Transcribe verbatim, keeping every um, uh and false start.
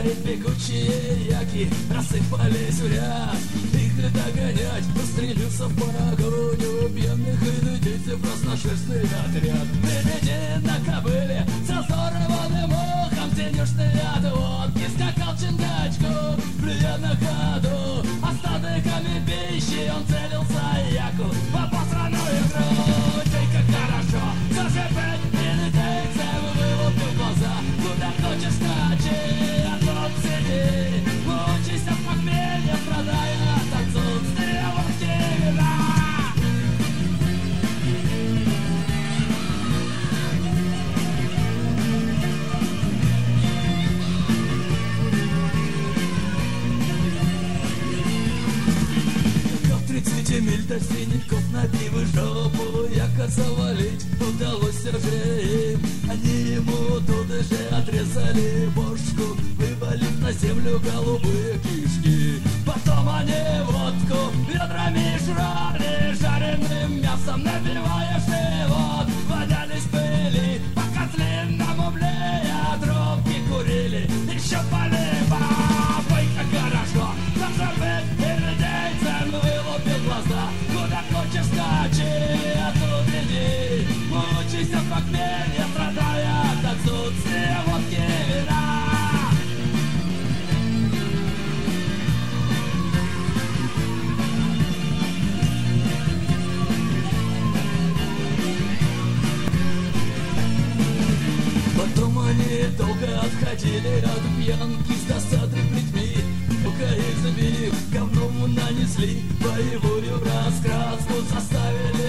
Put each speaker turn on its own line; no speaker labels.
море пекучие яки рассыпались в ряд. Их не догонять, устремился в погоню пьяных и людей в красношерстный отряд. Впереди на кобыле с разорванным ухом тенюшный от водки скакал Чингачгук, плюя на ходу остатками пищи. Он целился яку в обосранную грудь. Эй, как хорошо заживать индейцам, вылупил глаза. Куда хочешь скачи, а тут сиди, мучись от похмелья, страдая от отсутствия водки и вина. тридцать миль до синяков, набив жопу, яко завалить удалось же им. Они ему тут же отрезали бошку, вывалив на землю голубые кишки. Потом они водку ведрами жрали, жареным мясом набивая живот. Валялись пыли по котлинам углея, трубки курили, еще полива. Ой, как хорошо, заживет индейцам, вылупил глаза. Куда хочешь скачи, а тут иди, мучайся в похмелье, страдая от отсутствия водки и вина. Потом они долго отходили от пьянки с досадой плетьми, пока их забили, говном нанесли боевую раскраску, заставили